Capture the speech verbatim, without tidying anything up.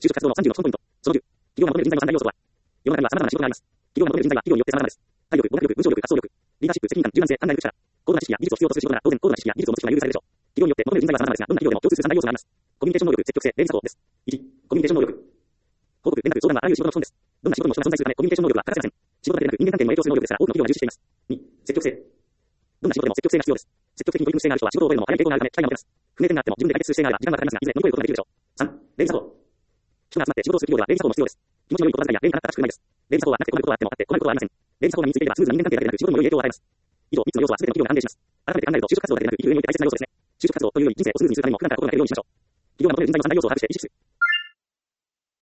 就職活動のさんじゅうの基本ポイント。そのじゅう。企業が求める人材の三大要素とは。世の中には様々な仕事があります。企業が求める人材は企業によって様々です。体力、語学力、文章力、発想力、リーダーシップ、責任感、柔軟性、判断力、高度な知識や技術を必要とする仕事なら当然高度な知識や技術を持つ人が優遇されるでしょう。企業によって求める人材は様々ですが、どんな企業でも共通する三大要素があります。コミュニケーション能力、積極性、連鎖です。いち、コミュニケーション能力。報告、連絡、相談はあらゆる仕事の基本です。どんな仕事にも人が存在するため、コミュニケーション能力は欠かせません。仕事だけでなく人間関係にも影響する能力ですから、多くの企業が重視しています。に、積極性。どんな仕事でも積極性が必要です。積極的に取り組む姿勢がある人は仕事を覚えるのも早い傾向があるため、機会が持てます。不明点があっても自分で解決する姿勢があれば時間がかかりますが、いずれ乗り越えることができるでしょう。さん、連鎖人が集まって仕事をする企業では連鎖も必要です。気持ちの良い言葉遣いや連絡が正しくないです。連鎖法はなくて困ることはあってもあって困ることはありません。連鎖法が身についていればスムーズな人間関係だけでなく仕事にも良い影響を与えます。以上、みっつの要素は全ての企業に安定します。改めて考えると就職活動だけでなく生きる上において大切な要素ですね。就職活動というより人生をスムーズにするためにも普段から心がけるようにしましょう。企業が求める人材の三大要素を把握して意識する。